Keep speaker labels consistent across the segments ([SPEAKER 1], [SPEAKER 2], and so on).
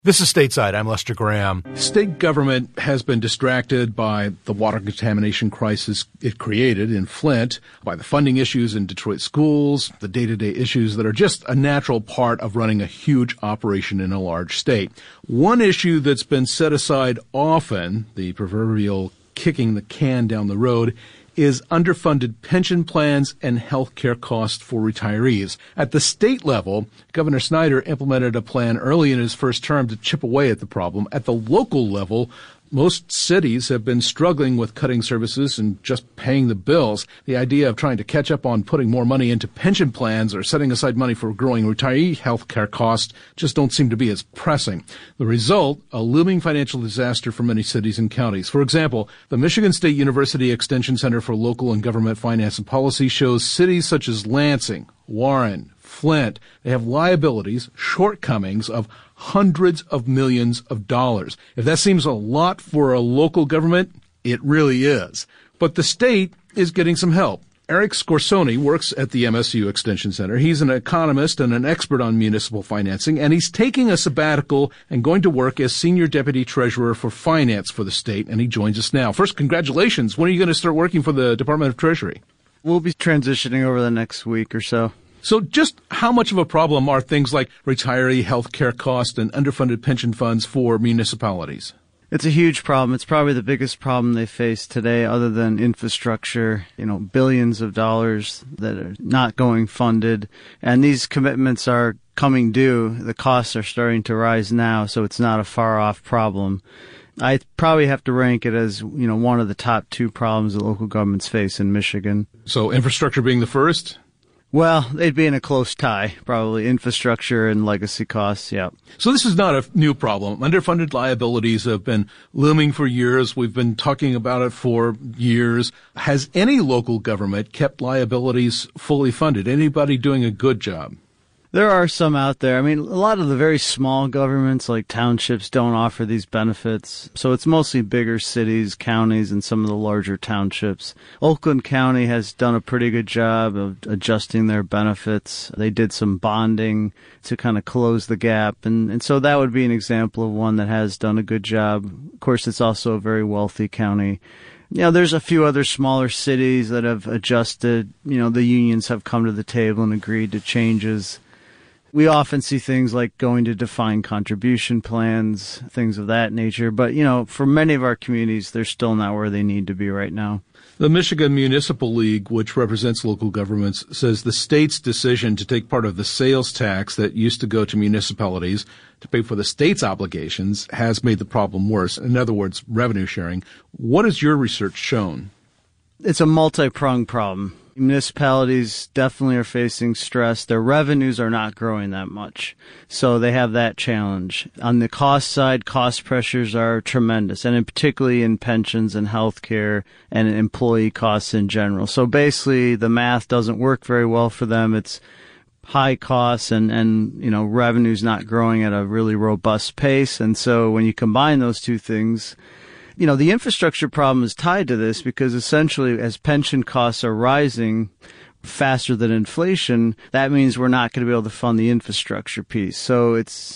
[SPEAKER 1] This is Stateside. I'm Lester Graham. State government has been distracted by the water contamination crisis it created in Flint, by the funding issues in Detroit schools, the day-to-day issues that are just a natural part of running a huge operation in a large state. One issue that's been set aside often, the proverbial kicking the can down the road, is underfunded pension plans and health care costs for retirees. At the state level, Governor Snyder implemented a plan early in his first term to chip away at the problem. At the local level, most cities have been struggling with cutting services and just paying the bills. The idea of trying to catch up on putting more money into pension plans or setting aside money for growing retiree health care costs just don't seem to be as pressing. The result, a looming financial disaster for many cities and counties. For example, the Michigan State University Extension Center for Local and Government Finance and Policy shows cities such as Lansing, Warren, Flint, they have liabilities, shortcomings of hundreds of millions of dollars. If that seems a lot for a local government, it really is. But the state is getting some help. Eric Scorsoni works at the MSU Extension Center. He's an economist and an expert on municipal financing, and he's taking a sabbatical and going to work as Senior Deputy Treasurer for Finance for the state, and he joins us now. First, congratulations. When are you going to start working for the Department of Treasury?
[SPEAKER 2] We'll be transitioning over the next week or so.
[SPEAKER 1] So just how much of a problem are things like retiree health care costs and underfunded pension funds for municipalities?
[SPEAKER 2] It's a huge problem. It's probably the biggest problem they face today other than infrastructure, billions of dollars that are not going funded. And these commitments are coming due. The costs are starting to rise now, so it's not a far-off problem. I probably have to rank it as, one of the top two problems that local governments face in Michigan.
[SPEAKER 1] So infrastructure being the first?
[SPEAKER 2] Well, they'd be in a close tie, probably infrastructure and legacy costs, yeah.
[SPEAKER 1] So this is not a new problem. Underfunded liabilities have been looming for years. We've been talking about it for years. Has any local government kept liabilities fully funded? Anybody doing a good job?
[SPEAKER 2] There are some out there. I mean, a lot of the very small governments, like townships, don't offer these benefits. So it's mostly bigger cities, counties, and some of the larger townships. Oakland County has done a pretty good job of adjusting their benefits. They did some bonding to kind of close the gap. And so that would be an example of one that has done a good job. Of course, it's also a very wealthy county. There's a few other smaller cities that have adjusted. The unions have come to the table and agreed to changes. We often see things like going to defined contribution plans, things of that nature. But, for many of our communities, they're still not where they need to be right now.
[SPEAKER 1] The Michigan Municipal League, which represents local governments, says the state's decision to take part of the sales tax that used to go to municipalities to pay for the state's obligations has made the problem worse. In other words, revenue sharing. What has your research shown?
[SPEAKER 2] It's a multi-pronged problem. Municipalities definitely are facing stress. Their revenues are not growing that much, so they have that challenge. On the cost side, cost pressures are tremendous, and particularly in pensions and health care and employee costs in general. So basically, the math doesn't work very well for them. It's high costs and revenues not growing at a really robust pace. And so when you combine those two things, the infrastructure problem is tied to this because essentially as pension costs are rising faster than inflation, that means we're not going to be able to fund the infrastructure piece. So it's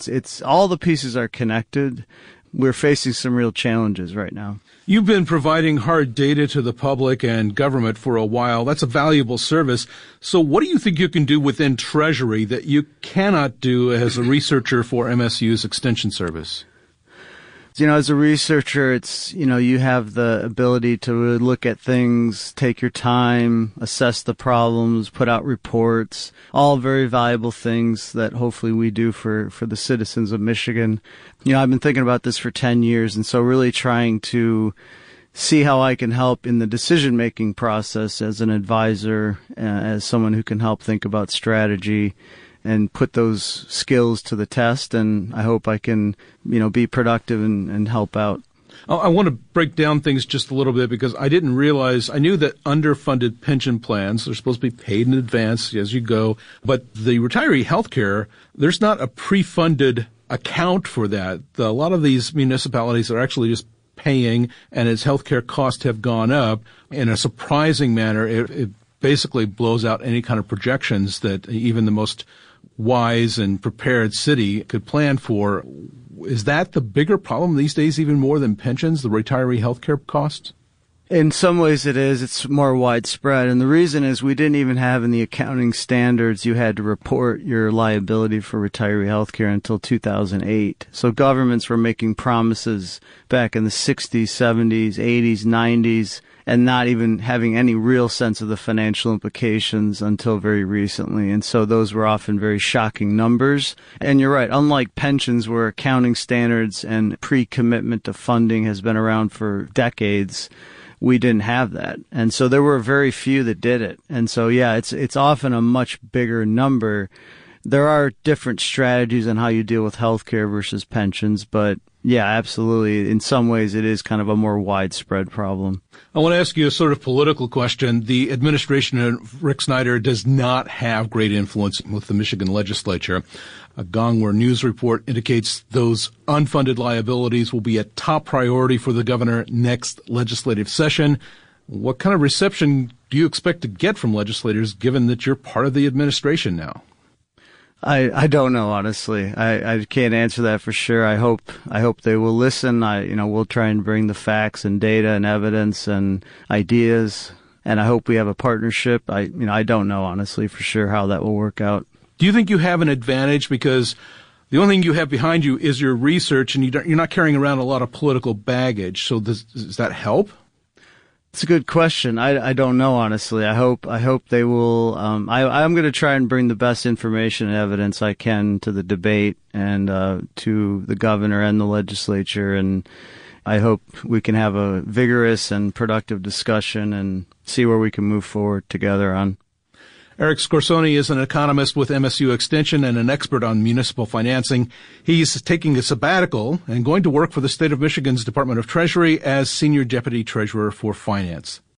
[SPEAKER 2] all the pieces are connected. We're facing some real challenges right now.
[SPEAKER 1] You've been providing hard data to the public and government for a while. That's a valuable service. So what do you think you can do within Treasury that you cannot do as a researcher for MSU's Extension Service?
[SPEAKER 2] As a researcher, it's, you have the ability to look at things, take your time, assess the problems, put out reports, all very valuable things that hopefully we do for the citizens of Michigan. I've been thinking about this for 10 years, and so really trying to see how I can help in the decision-making process as an advisor, as someone who can help think about strategy and put those skills to the test, and I hope I can, be productive and help out.
[SPEAKER 1] I want to break down things just a little bit because I didn't realize, I knew that underfunded pension plans are supposed to be paid in advance as you go, but the retiree health care, there's not a pre-funded account for that. A lot of these municipalities are actually just paying, and as healthcare costs have gone up in a surprising manner, it basically blows out any kind of projections that even the most wise and prepared city could plan for. Is that the bigger problem these days, even more than pensions, the retiree health care costs?
[SPEAKER 2] In some ways it is. It's more widespread. And the reason is we didn't even have in the accounting standards you had to report your liability for retiree health care until 2008. So governments were making promises back in the 60s, 70s, 80s, 90s, and not even having any real sense of the financial implications until very recently. And so those were often very shocking numbers. And you're right, unlike pensions where accounting standards and pre-commitment to funding has been around for decades, we didn't have that. And so there were very few that did it. And so, yeah, it's often a much bigger number. There are different strategies on how you deal with healthcare versus pensions, but yeah, absolutely. In some ways, it is kind of a more widespread problem.
[SPEAKER 1] I want to ask you a sort of political question. The administration of Rick Snyder does not have great influence with the Michigan legislature. A Gongwer News report indicates those unfunded liabilities will be a top priority for the governor next legislative session. What kind of reception do you expect to get from legislators, given that you're part of the administration now?
[SPEAKER 2] I don't know, honestly. I can't answer that for sure. I hope they will listen. We'll try and bring the facts and data and evidence and ideas, and I hope we have a partnership. I don't know, honestly, for sure how that will work out.
[SPEAKER 1] Do you think you have an advantage because the only thing you have behind you is your research, and you're not carrying around a lot of political baggage? So does that help?
[SPEAKER 2] It's a good question. I don't know, honestly. I hope they will. I'm going to try and bring the best information and evidence I can to the debate and to the governor and the legislature, and I hope we can have a vigorous and productive discussion and see where we can move forward together on.
[SPEAKER 1] Eric Scorsoni is an economist with MSU Extension and an expert on municipal financing. He's taking a sabbatical and going to work for the state of Michigan's Department of Treasury as Senior Deputy Treasurer for Finance.